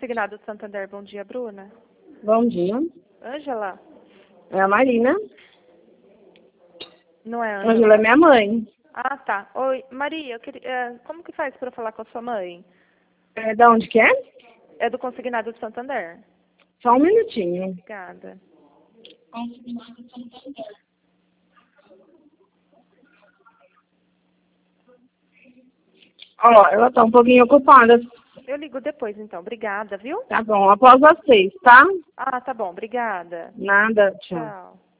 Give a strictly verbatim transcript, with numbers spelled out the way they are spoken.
Consignado do Santander, bom dia, Bruna. Bom dia. Ângela? É a Marina. Não é Ângela? Ângela é minha mãe. Ah, tá. Oi, Maria, eu queria, é, como que faz para falar com a sua mãe? É, da onde que é? É do Consignado do Santander. Só um minutinho. Obrigada. Ó, ela tá um pouquinho ocupada. Eu ligo depois, então. Obrigada, viu? Tá bom, após as seis, tá? Ah, tá bom. Obrigada. Nada, tchau. Tchau.